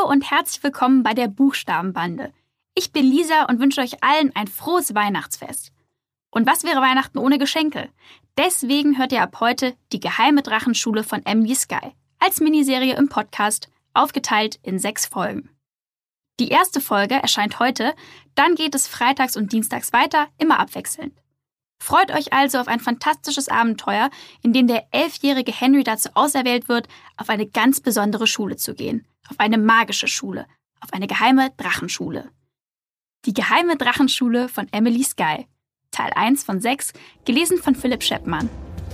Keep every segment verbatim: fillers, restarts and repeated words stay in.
Hallo und herzlich willkommen bei der Buchstabenbande. Ich bin Lisa und wünsche euch allen ein frohes Weihnachtsfest. Und was wäre Weihnachten ohne Geschenke? Deswegen hört ihr ab heute die geheime Drachenschule von Emily Sky als Miniserie im Podcast, aufgeteilt in sechs Folgen. Die erste Folge erscheint heute, dann geht es freitags und dienstags weiter, immer abwechselnd. Freut euch also auf ein fantastisches Abenteuer, in dem der elfjährige Henry dazu auserwählt wird, auf eine ganz besondere Schule zu gehen. Auf eine magische Schule. Auf eine geheime Drachenschule. Die geheime Drachenschule von Emily Sky. Teil eins von sechs, gelesen von Philipp Scheppmann.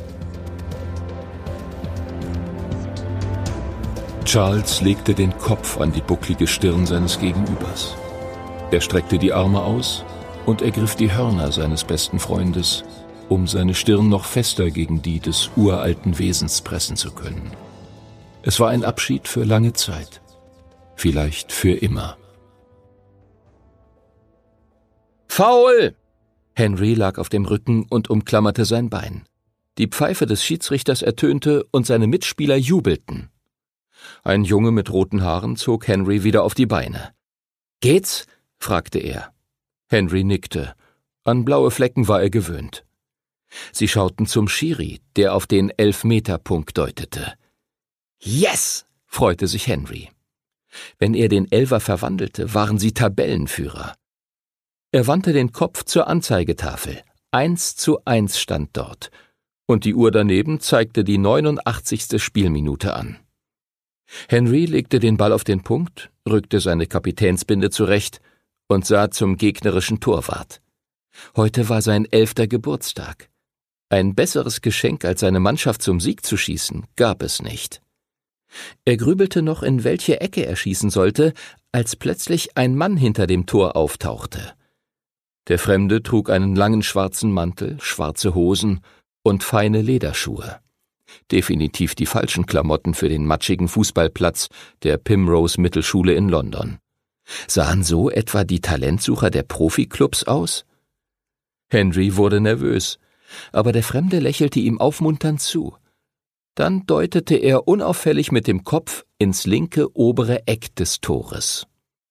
Charles legte den Kopf an die bucklige Stirn seines Gegenübers. Er streckte die Arme aus und ergriff die Hörner seines besten Freundes, um seine Stirn noch fester gegen die des uralten Wesens pressen zu können. Es war ein Abschied für lange Zeit, vielleicht für immer. »Foul!« Henry lag auf dem Rücken und umklammerte sein Bein. Die Pfeife des Schiedsrichters ertönte und seine Mitspieler jubelten. Ein Junge mit roten Haaren zog Henry wieder auf die Beine. »Geht's?« fragte er. Henry nickte. An blaue Flecken war er gewöhnt. Sie schauten zum Schiri, der auf den Elfmeterpunkt deutete. »Yes!« freute sich Henry. Wenn er den Elfer verwandelte, waren sie Tabellenführer. Er wandte den Kopf zur Anzeigetafel. Eins zu eins stand dort. Und die Uhr daneben zeigte die neunundachtzigste Spielminute an. Henry legte den Ball auf den Punkt, rückte seine Kapitänsbinde zurecht und sah zum gegnerischen Torwart. Heute war sein elfter Geburtstag. Ein besseres Geschenk als seine Mannschaft zum Sieg zu schießen, gab es nicht. Er grübelte noch, in welche Ecke er schießen sollte, als plötzlich ein Mann hinter dem Tor auftauchte. Der Fremde trug einen langen schwarzen Mantel, schwarze Hosen und feine Lederschuhe. Definitiv die falschen Klamotten für den matschigen Fußballplatz der Primrose Mittelschule in London. Sahen so etwa die Talentsucher der Profiklubs aus? Henry wurde nervös, aber der Fremde lächelte ihm aufmunternd zu. Dann deutete er unauffällig mit dem Kopf ins linke obere Eck des Tores.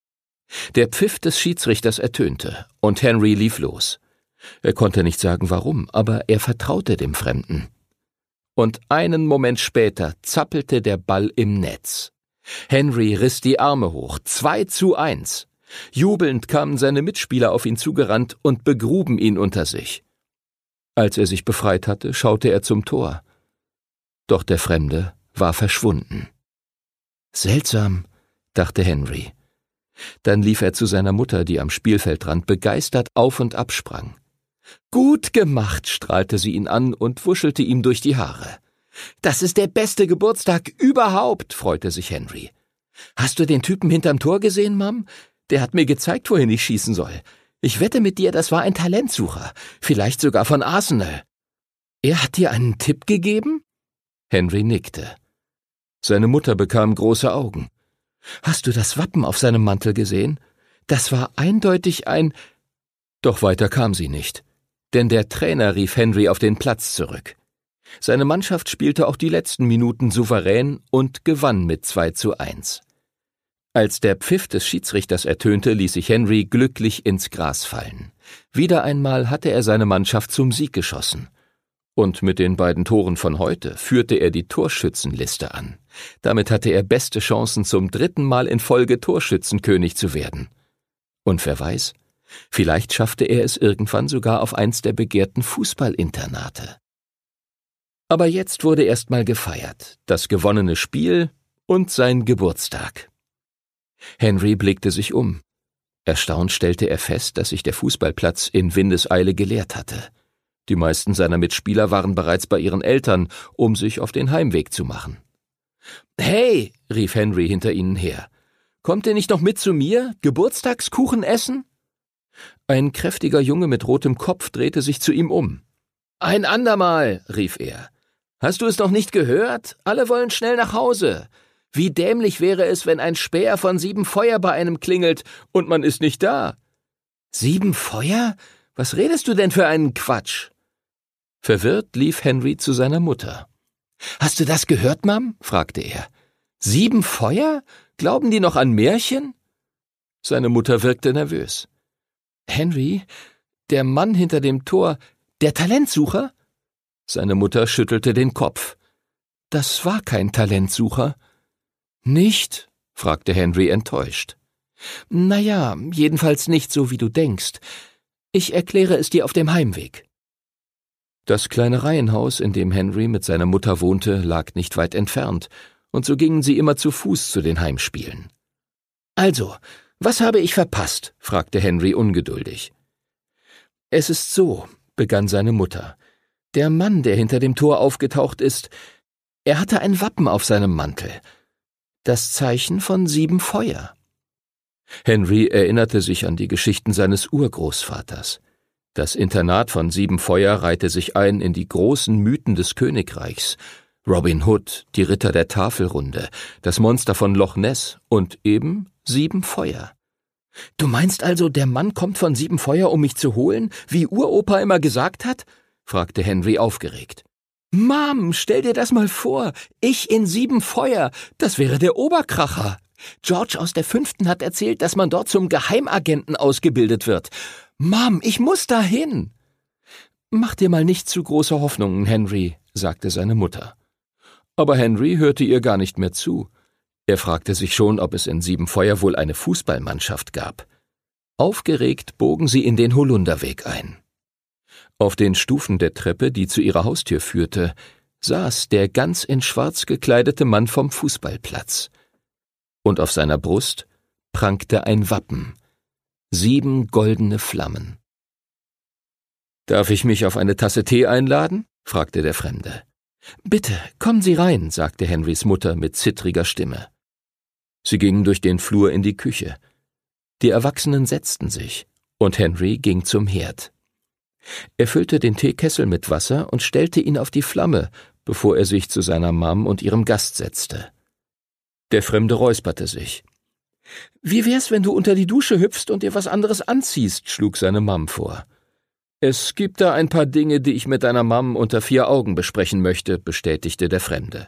Der Pfiff des Schiedsrichters ertönte, und Henry lief los. Er konnte nicht sagen warum, aber er vertraute dem Fremden. Und einen Moment später zappelte der Ball im Netz. Henry riss die Arme hoch, zwei zu eins. Jubelnd kamen seine Mitspieler auf ihn zugerannt und begruben ihn unter sich. Als er sich befreit hatte, schaute er zum Tor. Doch der Fremde war verschwunden. Seltsam, dachte Henry. Dann lief er zu seiner Mutter, die am Spielfeldrand begeistert auf und ab sprang. »Gut gemacht«, strahlte sie ihn an und wuschelte ihm durch die Haare. »Das ist der beste Geburtstag überhaupt«, freute sich Henry. »Hast du den Typen hinterm Tor gesehen, Mom? Der hat mir gezeigt, wohin ich schießen soll. Ich wette mit dir, das war ein Talentsucher, vielleicht sogar von Arsenal.« »Er hat dir einen Tipp gegeben?« Henry nickte. Seine Mutter bekam große Augen. »Hast du das Wappen auf seinem Mantel gesehen? Das war eindeutig ein...« Doch weiter kam sie nicht, denn der Trainer rief Henry auf den Platz zurück. Seine Mannschaft spielte auch die letzten Minuten souverän und gewann mit zwei zu eins. Als der Pfiff des Schiedsrichters ertönte, ließ sich Henry glücklich ins Gras fallen. Wieder einmal hatte er seine Mannschaft zum Sieg geschossen. Und mit den beiden Toren von heute führte er die Torschützenliste an. Damit hatte er beste Chancen, zum dritten Mal in Folge Torschützenkönig zu werden. Und wer weiß, vielleicht schaffte er es irgendwann sogar auf eins der begehrten Fußballinternate. Aber jetzt wurde erst mal gefeiert, das gewonnene Spiel und sein Geburtstag. Henry blickte sich um. Erstaunt stellte er fest, dass sich der Fußballplatz in Windeseile geleert hatte. Die meisten seiner Mitspieler waren bereits bei ihren Eltern, um sich auf den Heimweg zu machen. »Hey«, rief Henry hinter ihnen her, »kommt ihr nicht noch mit zu mir? Geburtstagskuchen essen?« Ein kräftiger Junge mit rotem Kopf drehte sich zu ihm um. »Ein andermal«, rief er. »Hast du es noch nicht gehört? Alle wollen schnell nach Hause. Wie dämlich wäre es, wenn ein Späher von sieben Feuer bei einem klingelt und man ist nicht da.« »Sieben Feuer? Was redest du denn für einen Quatsch?« Verwirrt lief Henry zu seiner Mutter. »Hast du das gehört, Mom?« fragte er. Sieben Feuer? Glauben die noch an Märchen? Seine Mutter wirkte nervös. Henry, der Mann hinter dem Tor, der Talentsucher? Seine Mutter schüttelte den Kopf. Das war kein Talentsucher. Nicht? Fragte Henry enttäuscht. Na ja, jedenfalls nicht so, wie du denkst. Ich erkläre es dir auf dem Heimweg. Das kleine Reihenhaus, in dem Henry mit seiner Mutter wohnte, lag nicht weit entfernt, und so gingen sie immer zu Fuß zu den Heimspielen. Also, was habe ich verpasst? Fragte Henry ungeduldig. Es ist so, begann seine Mutter. Der Mann, der hinter dem Tor aufgetaucht ist, er hatte ein Wappen auf seinem Mantel. Das Zeichen von sieben Feuer. Henry erinnerte sich an die Geschichten seines Urgroßvaters. Das Internat von Sieben Feuer reihte sich ein in die großen Mythen des Königreichs. Robin Hood, die Ritter der Tafelrunde, das Monster von Loch Ness und eben Sieben Feuer. »Du meinst also, der Mann kommt von Sieben Feuer, um mich zu holen, wie Uropa immer gesagt hat?« fragte Henry aufgeregt. »Mom, stell dir das mal vor, ich in Sieben Feuer, das wäre der Oberkracher. George aus der Fünften hat erzählt, dass man dort zum Geheimagenten ausgebildet wird. Mom, ich muss dahin!« »Mach dir mal nicht zu große Hoffnungen, Henry«, sagte seine Mutter. Aber Henry hörte ihr gar nicht mehr zu. Er fragte sich schon, ob es in Sieben Feuer wohl eine Fußballmannschaft gab. Aufgeregt bogen sie in den Holunderweg ein. Auf den Stufen der Treppe, die zu ihrer Haustür führte, saß der ganz in Schwarz gekleidete Mann vom Fußballplatz. Und auf seiner Brust prangte ein Wappen, sieben goldene Flammen. »Darf ich mich auf eine Tasse Tee einladen?« fragte der Fremde. »Bitte, kommen Sie rein«, sagte Henrys Mutter mit zittriger Stimme. Sie gingen durch den Flur in die Küche. Die Erwachsenen setzten sich, und Henry ging zum Herd. Er füllte den Teekessel mit Wasser und stellte ihn auf die Flamme, bevor er sich zu seiner Mom und ihrem Gast setzte. Der Fremde räusperte sich. »Wie wär's, wenn du unter die Dusche hüpfst und dir was anderes anziehst?« schlug seine Mom vor. »Es gibt da ein paar Dinge, die ich mit deiner Mom unter vier Augen besprechen möchte«, bestätigte der Fremde.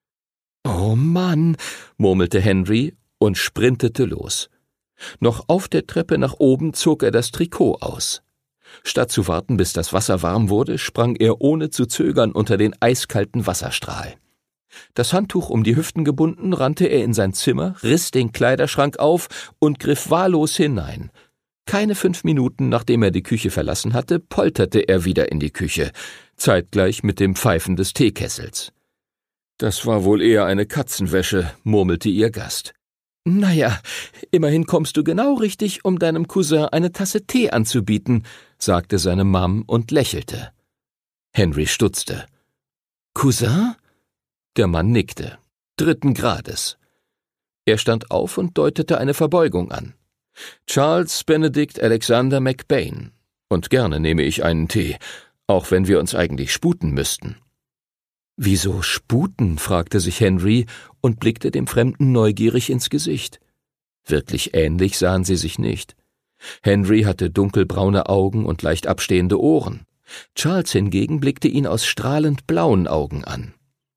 »Oh Mann«, murmelte Henry und sprintete los. Noch auf der Treppe nach oben zog er das Trikot aus. Statt zu warten, bis das Wasser warm wurde, sprang er ohne zu zögern unter den eiskalten Wasserstrahl. Das Handtuch um die Hüften gebunden, rannte er in sein Zimmer, riss den Kleiderschrank auf und griff wahllos hinein. Keine fünf Minuten, nachdem er die Küche verlassen hatte, polterte er wieder in die Küche, zeitgleich mit dem Pfeifen des Teekessels. »Das war wohl eher eine Katzenwäsche«, murmelte ihr Gast. »Naja, immerhin kommst du genau richtig, um deinem Cousin eine Tasse Tee anzubieten«, sagte seine Mom und lächelte. Henry stutzte. »Cousin?« Der Mann nickte. »Dritten Grades.« Er stand auf und deutete eine Verbeugung an. »Charles Benedict Alexander McBain. Und gerne nehme ich einen Tee, auch wenn wir uns eigentlich sputen müssten.« »Wieso sputen?« fragte sich Henry und blickte dem Fremden neugierig ins Gesicht. Wirklich ähnlich sahen sie sich nicht. Henry hatte dunkelbraune Augen und leicht abstehende Ohren. Charles hingegen blickte ihn aus strahlend blauen Augen an.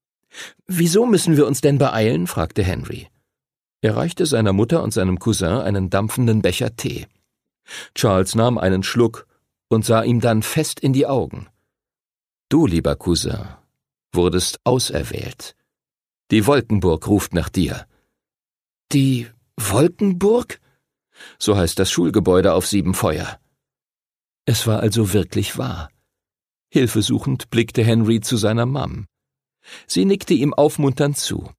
»Wieso müssen wir uns denn beeilen?« fragte Henry. Er reichte seiner Mutter und seinem Cousin einen dampfenden Becher Tee. Charles nahm einen Schluck und sah ihm dann fest in die Augen. »Du, lieber Cousin, wurdest auserwählt. Die Wolkenburg ruft nach dir.« »Die Wolkenburg?« So heißt das Schulgebäude auf Sieben Feuer. Es war also wirklich wahr. Hilfesuchend blickte Henry zu seiner Mom. Sie nickte ihm aufmunternd zu.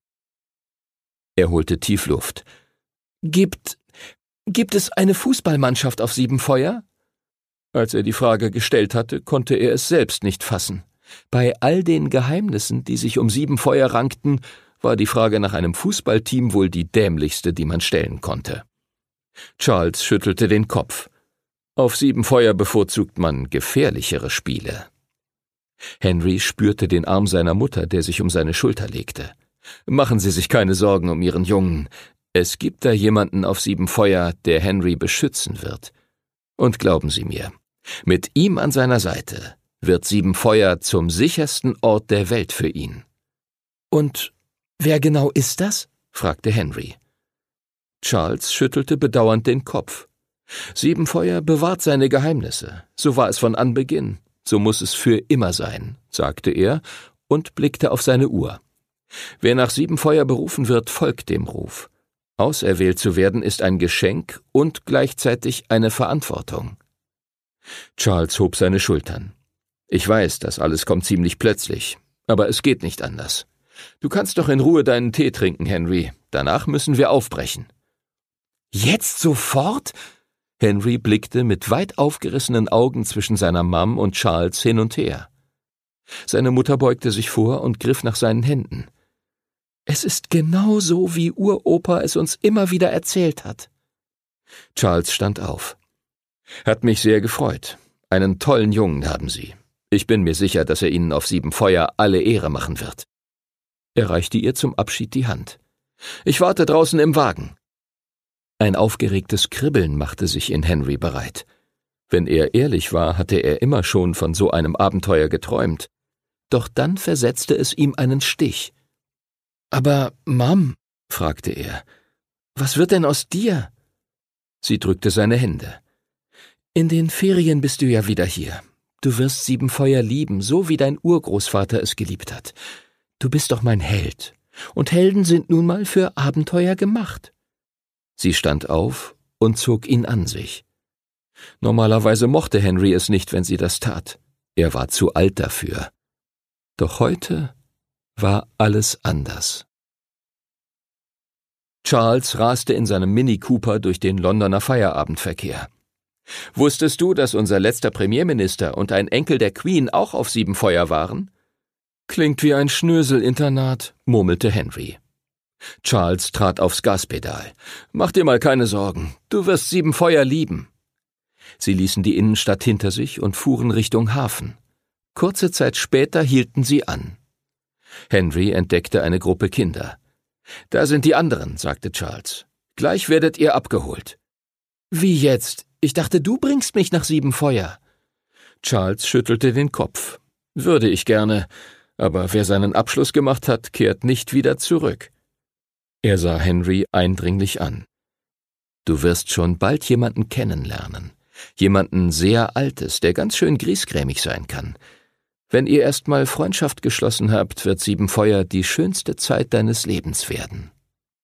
Er holte tief Luft. Gibt, gibt es eine Fußballmannschaft auf Sieben Feuer? Als er die Frage gestellt hatte, konnte er es selbst nicht fassen. Bei all den Geheimnissen, die sich um Sieben Feuer rankten, war die Frage nach einem Fußballteam wohl die dämlichste, die man stellen konnte. Charles schüttelte den Kopf. Auf Sieben Feuer bevorzugt man gefährlichere Spiele. Henry spürte den Arm seiner Mutter, der sich um seine Schulter legte. »Machen Sie sich keine Sorgen um Ihren Jungen. Es gibt da jemanden auf Sieben Feuer, der Henry beschützen wird. Und glauben Sie mir, mit ihm an seiner Seite wird Sieben Feuer zum sichersten Ort der Welt für ihn.« »Und wer genau ist das?« fragte Henry. Charles schüttelte bedauernd den Kopf. Siebenfeuer bewahrt seine Geheimnisse. So war es von Anbeginn. So muss es für immer sein, sagte er und blickte auf seine Uhr. Wer nach Siebenfeuer berufen wird, folgt dem Ruf. Auserwählt zu werden ist ein Geschenk und gleichzeitig eine Verantwortung. Charles hob seine Schultern. Ich weiß, das alles kommt ziemlich plötzlich, aber es geht nicht anders. Du kannst doch in Ruhe deinen Tee trinken, Henry. Danach müssen wir aufbrechen. Jetzt sofort? Henry blickte mit weit aufgerissenen Augen zwischen seiner Mom und Charles hin und her. Seine Mutter beugte sich vor und griff nach seinen Händen. Es ist genau so, wie Uropa es uns immer wieder erzählt hat. Charles stand auf. Hat mich sehr gefreut. Einen tollen Jungen haben Sie. Ich bin mir sicher, dass er Ihnen auf Siebenfeuer alle Ehre machen wird. Er reichte ihr zum Abschied die Hand. Ich warte draußen im Wagen. Ein aufgeregtes Kribbeln machte sich in Henry bereit. Wenn er ehrlich war, hatte er immer schon von so einem Abenteuer geträumt. Doch dann versetzte es ihm einen Stich. »Aber, Mom«, fragte er, »was wird denn aus dir?« Sie drückte seine Hände. »In den Ferien bist du ja wieder hier. Du wirst Siebenfeuer lieben, so wie dein Urgroßvater es geliebt hat. Du bist doch mein Held. Und Helden sind nun mal für Abenteuer gemacht.« Sie stand auf und zog ihn an sich. Normalerweise mochte Henry es nicht, wenn sie das tat. Er war zu alt dafür. Doch heute war alles anders. Charles raste in seinem Mini Cooper durch den Londoner Feierabendverkehr. »Wusstest du, dass unser letzter Premierminister und ein Enkel der Queen auch auf Siebenfeuer waren?« »Klingt wie ein Schnösel-Internat«, murmelte Henry. Charles trat aufs Gaspedal. »Mach dir mal keine Sorgen, du wirst Siebenfeuer lieben.« Sie ließen die Innenstadt hinter sich und fuhren Richtung Hafen. Kurze Zeit später hielten sie an. Henry entdeckte eine Gruppe Kinder. »Da sind die anderen«, sagte Charles. »Gleich werdet ihr abgeholt.« »Wie jetzt? Ich dachte, du bringst mich nach Siebenfeuer.« Charles schüttelte den Kopf. »Würde ich gerne, aber wer seinen Abschluss gemacht hat, kehrt nicht wieder zurück.« Er sah Henry eindringlich an. »Du wirst schon bald jemanden kennenlernen. Jemanden sehr Altes, der ganz schön griesgrämig sein kann. Wenn ihr erst mal Freundschaft geschlossen habt, wird Siebenfeuer die schönste Zeit deines Lebens werden.«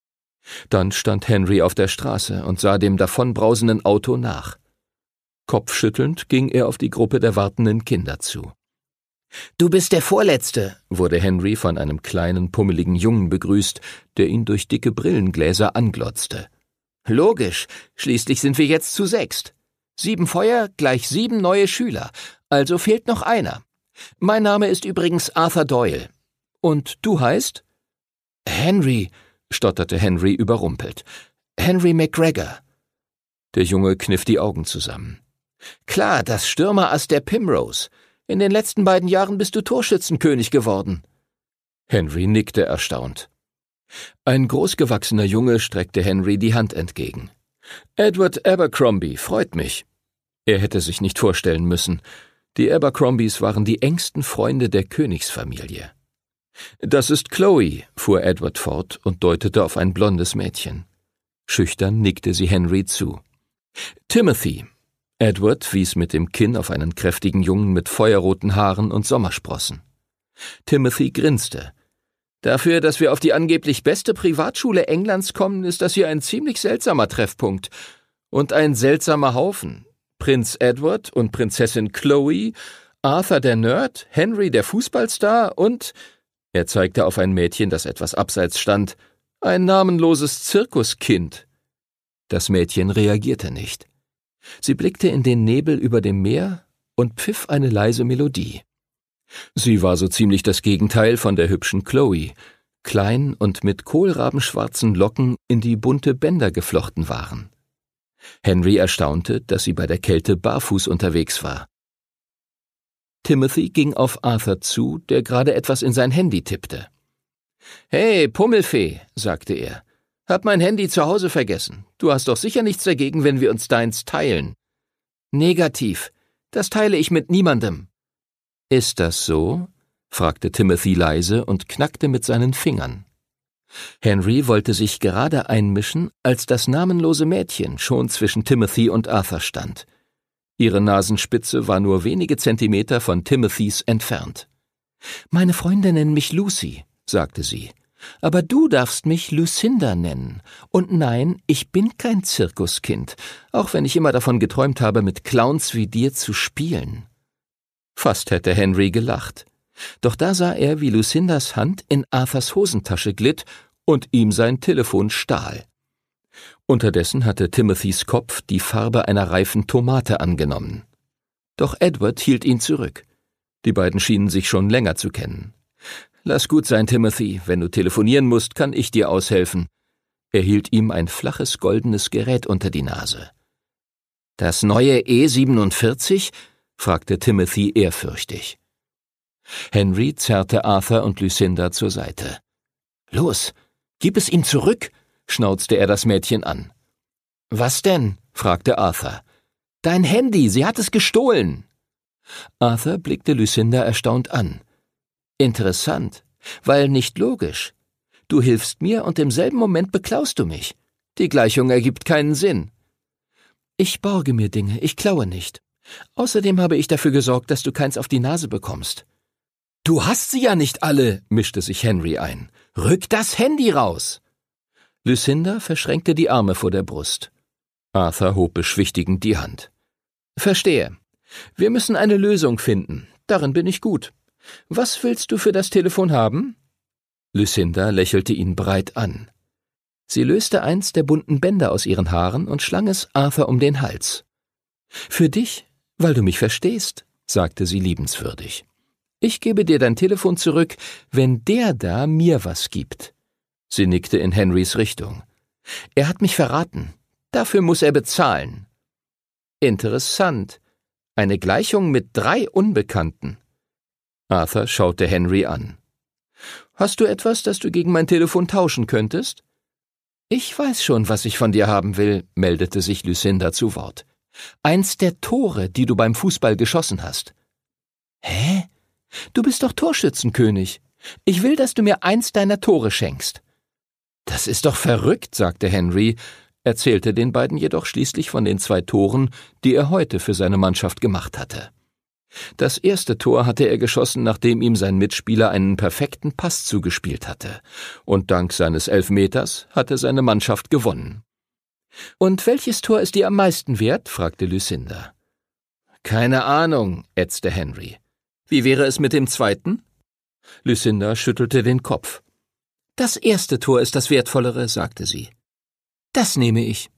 Dann stand Henry auf der Straße und sah dem davonbrausenden Auto nach. Kopfschüttelnd ging er auf die Gruppe der wartenden Kinder zu. »Du bist der Vorletzte«, wurde Henry von einem kleinen, pummeligen Jungen begrüßt, der ihn durch dicke Brillengläser anglotzte. »Logisch, schließlich sind wir jetzt zu sechst. Siebenfeuer gleich sieben neue Schüler, also fehlt noch einer. Mein Name ist übrigens Arthur Doyle. Und du heißt?« »Henry«, stotterte Henry überrumpelt. »Henry McGregor.« Der Junge kniff die Augen zusammen. »Klar, das Stürmerass der Primrose. In den letzten beiden Jahren bist du Torschützenkönig geworden.« Henry nickte erstaunt. Ein großgewachsener Junge streckte Henry die Hand entgegen. »Edward Abercrombie, freut mich.« Er hätte sich nicht vorstellen müssen. Die Abercrombies waren die engsten Freunde der Königsfamilie. »Das ist Chloe«, fuhr Edward fort und deutete auf ein blondes Mädchen. Schüchtern nickte sie Henry zu. »Timothy.« Edward wies mit dem Kinn auf einen kräftigen Jungen mit feuerroten Haaren und Sommersprossen. Timothy grinste. »Dafür, dass wir auf die angeblich beste Privatschule Englands kommen, ist das hier ein ziemlich seltsamer Treffpunkt. Und ein seltsamer Haufen. Prinz Edward und Prinzessin Chloe, Arthur der Nerd, Henry der Fußballstar und...« Er zeigte auf ein Mädchen, das etwas abseits stand. »Ein namenloses Zirkuskind.« Das Mädchen reagierte nicht. Sie blickte in den Nebel über dem Meer und pfiff eine leise Melodie. Sie war so ziemlich das Gegenteil von der hübschen Chloe, klein und mit kohlrabenschwarzen Locken in die bunte Bänder geflochten waren. Henry erstaunte, dass sie bei der Kälte barfuß unterwegs war. Timothy ging auf Arthur zu, der gerade etwas in sein Handy tippte. »Hey, Pummelfee«, sagte er, »hab mein Handy zu Hause vergessen. Du hast doch sicher nichts dagegen, wenn wir uns deins teilen.« »Negativ. Das teile ich mit niemandem.« »Ist das so?« fragte Timothy leise und knackte mit seinen Fingern. Henry wollte sich gerade einmischen, als das namenlose Mädchen schon zwischen Timothy und Arthur stand. Ihre Nasenspitze war nur wenige Zentimeter von Timothys entfernt. »Meine Freunde nennen mich Lucy«, sagte sie. »Aber du darfst mich Lucinda nennen. Und nein, ich bin kein Zirkuskind, auch wenn ich immer davon geträumt habe, mit Clowns wie dir zu spielen.« Fast hätte Henry gelacht. Doch da sah er, wie Lucindas Hand in Arthurs Hosentasche glitt und ihm sein Telefon stahl. Unterdessen hatte Timothys Kopf die Farbe einer reifen Tomate angenommen. Doch Edward hielt ihn zurück. Die beiden schienen sich schon länger zu kennen. »Lass gut sein, Timothy. Wenn du telefonieren musst, kann ich dir aushelfen.« Er hielt ihm ein flaches, goldenes Gerät unter die Nase. »Das neue E siebenundvierzig?« fragte Timothy ehrfürchtig. Henry zerrte Arthur und Lucinda zur Seite. »Los, gib es ihm zurück«, schnauzte er das Mädchen an. »Was denn?« fragte Arthur. »Dein Handy, sie hat es gestohlen.« Arthur blickte Lucinda erstaunt an. »Interessant, weil nicht logisch. Du hilfst mir und im selben Moment beklaust du mich. Die Gleichung ergibt keinen Sinn.« »Ich borge mir Dinge, ich klaue nicht. Außerdem habe ich dafür gesorgt, dass du keins auf die Nase bekommst.« »Du hast sie ja nicht alle«, mischte sich Henry ein. »Rück das Handy raus!« Lucinda verschränkte die Arme vor der Brust. Arthur hob beschwichtigend die Hand. »Verstehe. Wir müssen eine Lösung finden. Darin bin ich gut. Was willst du für das Telefon haben?« Lucinda lächelte ihn breit an. Sie löste eins der bunten Bänder aus ihren Haaren und schlang es Arthur um den Hals. »Für dich, weil du mich verstehst«, sagte sie liebenswürdig. »Ich gebe dir dein Telefon zurück, wenn der da mir was gibt.« Sie nickte in Henrys Richtung. »Er hat mich verraten. Dafür muss er bezahlen.« »Interessant. Eine Gleichung mit drei Unbekannten.« Arthur schaute Henry an. »Hast du etwas, das du gegen mein Telefon tauschen könntest?« »Ich weiß schon, was ich von dir haben will«, meldete sich Lucinda zu Wort. »Eins der Tore, die du beim Fußball geschossen hast.« »Hä? Du bist doch Torschützenkönig. Ich will, dass du mir eins deiner Tore schenkst.« »Das ist doch verrückt«, sagte Henry, erzählte den beiden jedoch schließlich von den zwei Toren, die er heute für seine Mannschaft gemacht hatte. Das erste Tor hatte er geschossen, nachdem ihm sein Mitspieler einen perfekten Pass zugespielt hatte, und dank seines Elfmeters hatte seine Mannschaft gewonnen. »Und welches Tor ist dir am meisten wert?« fragte Lucinda. »Keine Ahnung«, ätzte Henry. »Wie wäre es mit dem zweiten?« Lucinda schüttelte den Kopf. »Das erste Tor ist das wertvollere«, sagte sie. »Das nehme ich.«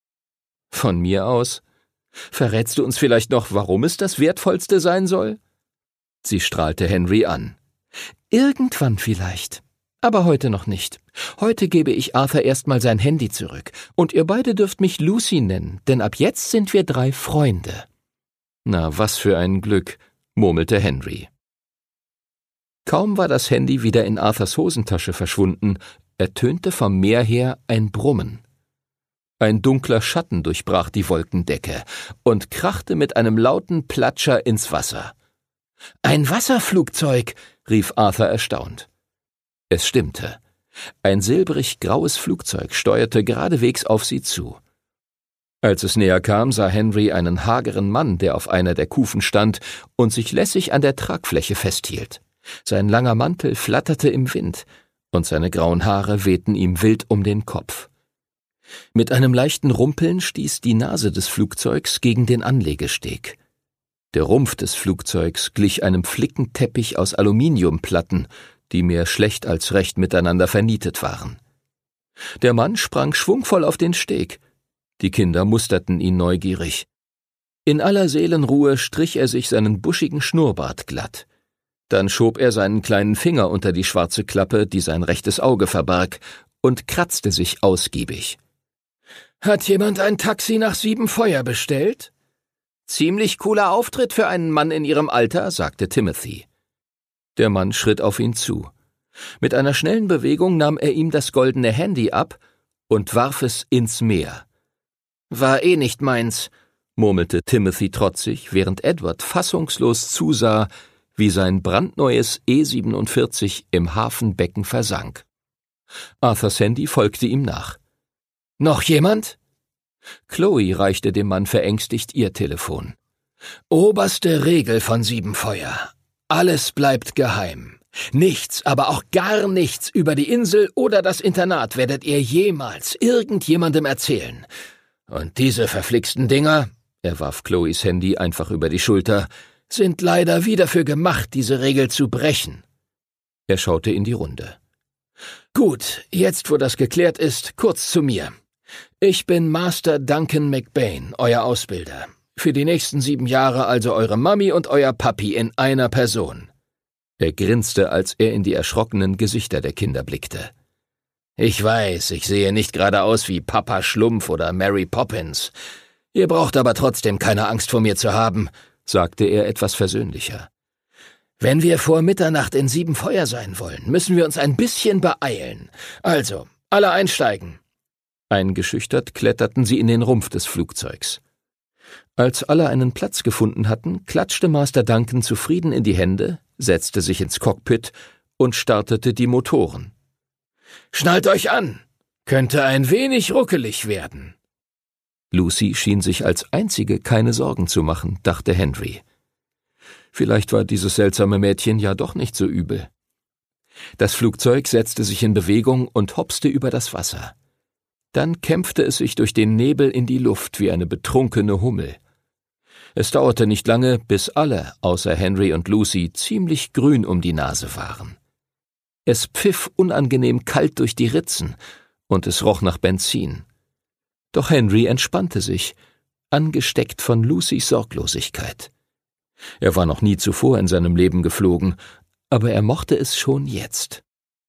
»Von mir aus. Verrätst du uns vielleicht noch, warum es das wertvollste sein soll?« Sie strahlte Henry an. »Irgendwann vielleicht. Aber heute noch nicht. Heute gebe ich Arthur erstmal sein Handy zurück. Und ihr beide dürft mich Lucy nennen, denn ab jetzt sind wir drei Freunde.« »Na, was für ein Glück«, murmelte Henry. Kaum war das Handy wieder in Arthurs Hosentasche verschwunden, ertönte vom Meer her ein Brummen. Ein dunkler Schatten durchbrach die Wolkendecke und krachte mit einem lauten Platscher ins Wasser. »Ein Wasserflugzeug«, rief Arthur erstaunt. Es stimmte. Ein silbrig-graues Flugzeug steuerte geradewegs auf sie zu. Als es näher kam, sah Henry einen hageren Mann, der auf einer der Kufen stand und sich lässig an der Tragfläche festhielt. Sein langer Mantel flatterte im Wind, und seine grauen Haare wehten ihm wild um den Kopf. Mit einem leichten Rumpeln stieß die Nase des Flugzeugs gegen den Anlegesteg. Der Rumpf des Flugzeugs glich einem Flickenteppich aus Aluminiumplatten, die mehr schlecht als recht miteinander vernietet waren. Der Mann sprang schwungvoll auf den Steg. Die Kinder musterten ihn neugierig. In aller Seelenruhe strich er sich seinen buschigen Schnurrbart glatt. Dann schob er seinen kleinen Finger unter die schwarze Klappe, die sein rechtes Auge verbarg, und kratzte sich ausgiebig. »Hat jemand ein Taxi nach Siebenfeuer bestellt?« »Ziemlich cooler Auftritt für einen Mann in ihrem Alter«, sagte Timothy. Der Mann schritt auf ihn zu. Mit einer schnellen Bewegung nahm er ihm das goldene Handy ab und warf es ins Meer. »War eh nicht meins«, murmelte Timothy trotzig, während Edward fassungslos zusah, wie sein brandneues E siebenundvierzig im Hafenbecken versank. Arthurs Handy folgte ihm nach. »Noch jemand?« Chloe reichte dem Mann verängstigt ihr Telefon. »Oberste Regel von Siebenfeuer. Alles bleibt geheim. Nichts, aber auch gar nichts über die Insel oder das Internat werdet ihr jemals irgendjemandem erzählen. Und diese verflixten Dinger«, er warf Chloes Handy einfach über die Schulter, »sind leider wie dafür gemacht, diese Regel zu brechen.« Er schaute in die Runde. »Gut, jetzt wo das geklärt ist, kurz zu mir. Ich bin Master Duncan McBain, euer Ausbilder. Für die nächsten sieben Jahre also eure Mami und euer Papi in einer Person.« Er grinste, als er in die erschrockenen Gesichter der Kinder blickte. »Ich weiß, ich sehe nicht gerade aus wie Papa Schlumpf oder Mary Poppins. Ihr braucht aber trotzdem keine Angst vor mir zu haben«, sagte er etwas versöhnlicher. »Wenn wir vor Mitternacht in Siebenfeuer sein wollen, müssen wir uns ein bisschen beeilen. Also, alle einsteigen.« Eingeschüchtert kletterten sie in den Rumpf des Flugzeugs. Als alle einen Platz gefunden hatten, klatschte Master Duncan zufrieden in die Hände, setzte sich ins Cockpit und startete die Motoren. »Schnallt euch an! Könnte ein wenig ruckelig werden.« Lucy schien sich als einzige keine Sorgen zu machen, dachte Henry. Vielleicht war dieses seltsame Mädchen ja doch nicht so übel. Das Flugzeug setzte sich in Bewegung und hopste über das Wasser. Dann kämpfte es sich durch den Nebel in die Luft wie eine betrunkene Hummel. Es dauerte nicht lange, bis alle, außer Henry und Lucy, ziemlich grün um die Nase waren. Es pfiff unangenehm kalt durch die Ritzen, und es roch nach Benzin. Doch Henry entspannte sich, angesteckt von Lucys Sorglosigkeit. Er war noch nie zuvor in seinem Leben geflogen, aber er mochte es schon jetzt.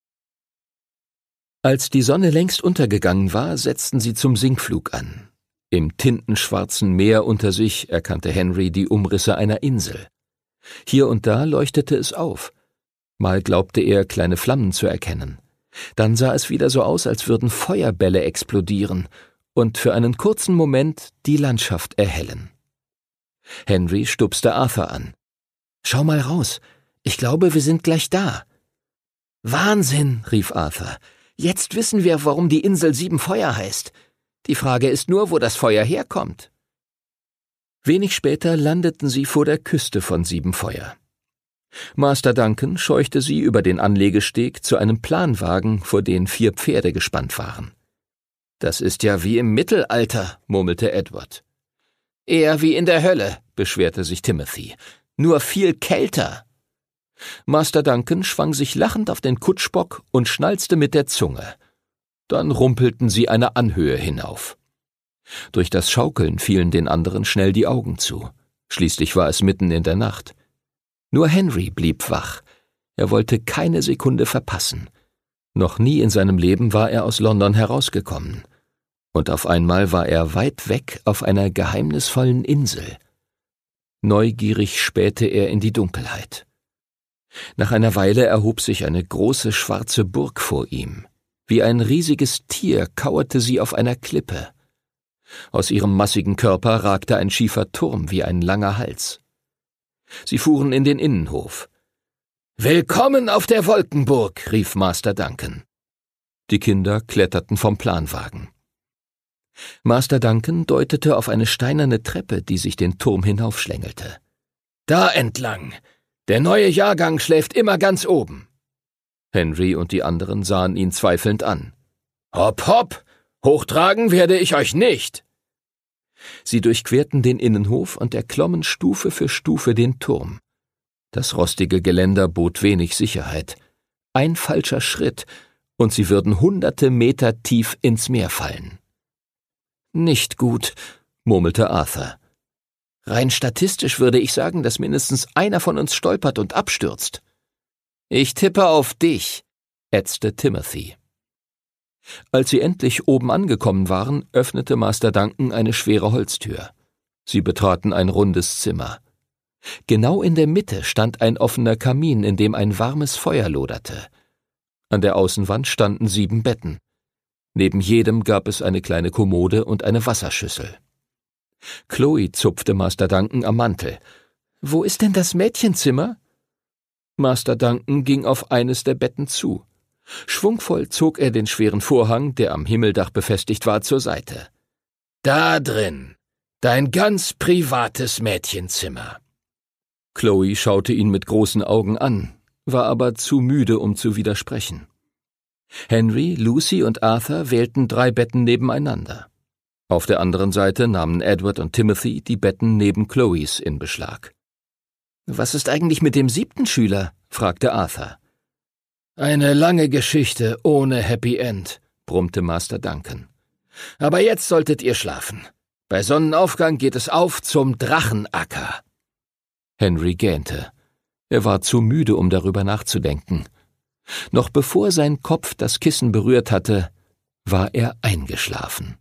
Als die Sonne längst untergegangen war, setzten sie zum Sinkflug an. Im tintenschwarzen Meer unter sich erkannte Henry die Umrisse einer Insel. Hier und da leuchtete es auf. Mal glaubte er, kleine Flammen zu erkennen. Dann sah es wieder so aus, als würden Feuerbälle explodieren und für einen kurzen Moment die Landschaft erhellen. Henry stupste Arthur an. »Schau mal raus. Ich glaube, wir sind gleich da.« »Wahnsinn«, rief Arthur. »Jetzt wissen wir, warum die Insel Siebenfeuer heißt. Die Frage ist nur, wo das Feuer herkommt.« Wenig später landeten sie vor der Küste von Siebenfeuer. Master Duncan scheuchte sie über den Anlegesteg zu einem Planwagen, vor den vier Pferde gespannt waren. »Das ist ja wie im Mittelalter«, murmelte Edward. »Eher wie in der Hölle«, beschwerte sich Timothy. »Nur viel kälter.« Master Duncan schwang sich lachend auf den Kutschbock und schnalzte mit der Zunge. Dann rumpelten sie eine Anhöhe hinauf. Durch das Schaukeln fielen den anderen schnell die Augen zu. Schließlich war es mitten in der Nacht. Nur Henry blieb wach. Er wollte keine Sekunde verpassen. Noch nie in seinem Leben war er aus London herausgekommen. Und auf einmal war er weit weg auf einer geheimnisvollen Insel. Neugierig spähte er in die Dunkelheit. Nach einer Weile erhob sich eine große schwarze Burg vor ihm. Wie ein riesiges Tier kauerte sie auf einer Klippe. Aus ihrem massigen Körper ragte ein schiefer Turm wie ein langer Hals. Sie fuhren in den Innenhof. »Willkommen auf der Wolkenburg«, rief Master Duncan. Die Kinder kletterten vom Planwagen. Master Duncan deutete auf eine steinerne Treppe, die sich den Turm hinaufschlängelte. »Da entlang. Der neue Jahrgang schläft immer ganz oben.« Henry und die anderen sahen ihn zweifelnd an. »Hopp, hopp! Hochtragen werde ich euch nicht!« Sie durchquerten den Innenhof und erklommen Stufe für Stufe den Turm. Das rostige Geländer bot wenig Sicherheit. Ein falscher Schritt, und sie würden hunderte Meter tief ins Meer fallen. »Nicht gut«, murmelte Arthur. »Rein statistisch würde ich sagen, dass mindestens einer von uns stolpert und abstürzt.« »Ich tippe auf dich«, ätzte Timothy. Als sie endlich oben angekommen waren, öffnete Master Duncan eine schwere Holztür. Sie betraten ein rundes Zimmer. Genau in der Mitte stand ein offener Kamin, in dem ein warmes Feuer loderte. An der Außenwand standen sieben Betten. Neben jedem gab es eine kleine Kommode und eine Wasserschüssel. Chloe zupfte Master Duncan am Mantel. »Wo ist denn das Mädchenzimmer?« Master Duncan ging auf eines der Betten zu. Schwungvoll zog er den schweren Vorhang, der am Himmeldach befestigt war, zur Seite. »Da drin, dein ganz privates Mädchenzimmer.« Chloe schaute ihn mit großen Augen an, war aber zu müde, um zu widersprechen. Henry, Lucy und Arthur wählten drei Betten nebeneinander. Auf der anderen Seite nahmen Edward und Timothy die Betten neben Chloes in Beschlag. »Was ist eigentlich mit dem siebten Schüler?« fragte Arthur. »Eine lange Geschichte ohne Happy End«, brummte Master Duncan. »Aber jetzt solltet ihr schlafen. Bei Sonnenaufgang geht es auf zum Drachenacker.« Henry gähnte. Er war zu müde, um darüber nachzudenken. Noch bevor sein Kopf das Kissen berührt hatte, war er eingeschlafen.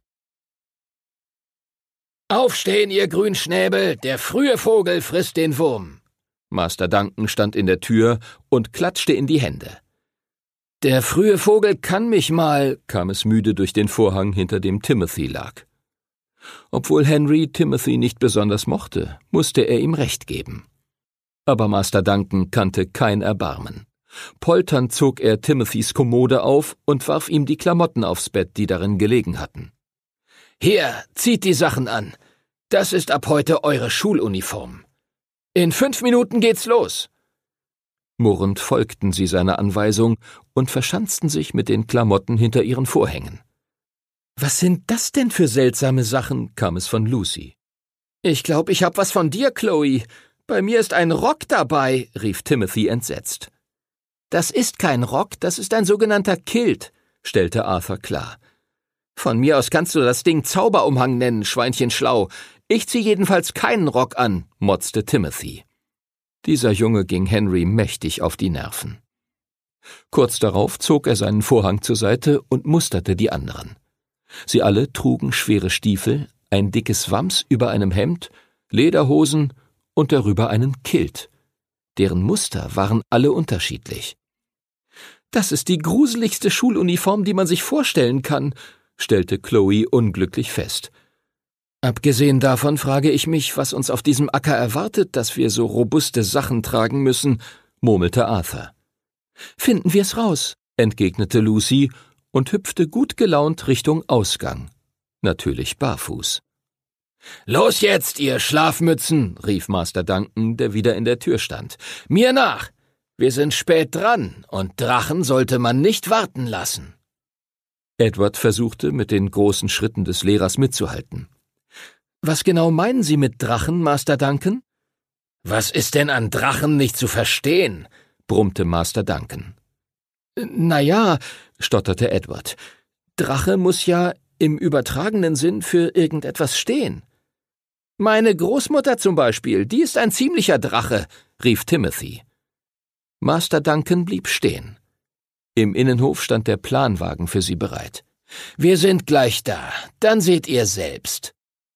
»Aufstehen, ihr Grünschnäbel, der frühe Vogel frisst den Wurm!« Master Duncan stand in der Tür und klatschte in die Hände. »Der frühe Vogel kann mich mal«, kam es müde durch den Vorhang, hinter dem Timothy lag. Obwohl Henry Timothy nicht besonders mochte, musste er ihm recht geben. Aber Master Duncan kannte kein Erbarmen. Polternd zog er Timothys Kommode auf und warf ihm die Klamotten aufs Bett, die darin gelegen hatten. »Hier, zieht die Sachen an. Das ist ab heute eure Schuluniform. In fünf Minuten geht's los.« Murrend folgten sie seiner Anweisung und verschanzten sich mit den Klamotten hinter ihren Vorhängen. »Was sind das denn für seltsame Sachen?« kam es von Lucy. »Ich glaube, ich hab was von dir, Chloe. Bei mir ist ein Rock dabei«, rief Timothy entsetzt. »Das ist kein Rock, das ist ein sogenannter Kilt«, stellte Arthur klar. »Von mir aus kannst du das Ding Zauberumhang nennen, Schweinchen schlau. Ich zieh jedenfalls keinen Rock an«, motzte Timothy. Dieser Junge ging Henry mächtig auf die Nerven. Kurz darauf zog er seinen Vorhang zur Seite und musterte die anderen. Sie alle trugen schwere Stiefel, ein dickes Wams über einem Hemd, Lederhosen und darüber einen Kilt. Deren Muster waren alle unterschiedlich. »Das ist die gruseligste Schuluniform, die man sich vorstellen kann«, stellte Chloe unglücklich fest. »Abgesehen davon frage ich mich, was uns auf diesem Acker erwartet, dass wir so robuste Sachen tragen müssen«, murmelte Arthur. »Finden wir's raus«, entgegnete Lucy und hüpfte gut gelaunt Richtung Ausgang. Natürlich barfuß. »Los jetzt, ihr Schlafmützen«, rief Master Duncan, der wieder in der Tür stand. »Mir nach! Wir sind spät dran, und Drachen sollte man nicht warten lassen.« Edward versuchte, mit den großen Schritten des Lehrers mitzuhalten. »Was genau meinen Sie mit Drachen, Master Duncan?« »Was ist denn an Drachen nicht zu verstehen?« brummte Master Duncan. »Na ja«, stotterte Edward, »Drache muss ja im übertragenen Sinn für irgendetwas stehen.« »Meine Großmutter zum Beispiel, die ist ein ziemlicher Drache«, rief Timothy. Master Duncan blieb stehen. Im Innenhof stand der Planwagen für sie bereit. »Wir sind gleich da, dann seht ihr selbst.«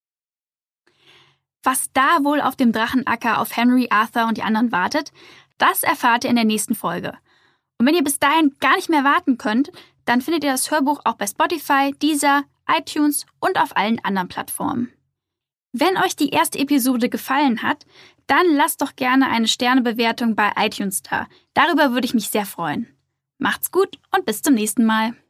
Was da wohl auf dem Drachenacker auf Henry, Arthur und die anderen wartet, das erfahrt ihr in der nächsten Folge. Und wenn ihr bis dahin gar nicht mehr warten könnt, dann findet ihr das Hörbuch auch bei Spotify, Deezer, iTunes und auf allen anderen Plattformen. Wenn euch die erste Episode gefallen hat, dann lasst doch gerne eine Sternebewertung bei iTunes da. Darüber würde ich mich sehr freuen. Macht's gut und bis zum nächsten Mal.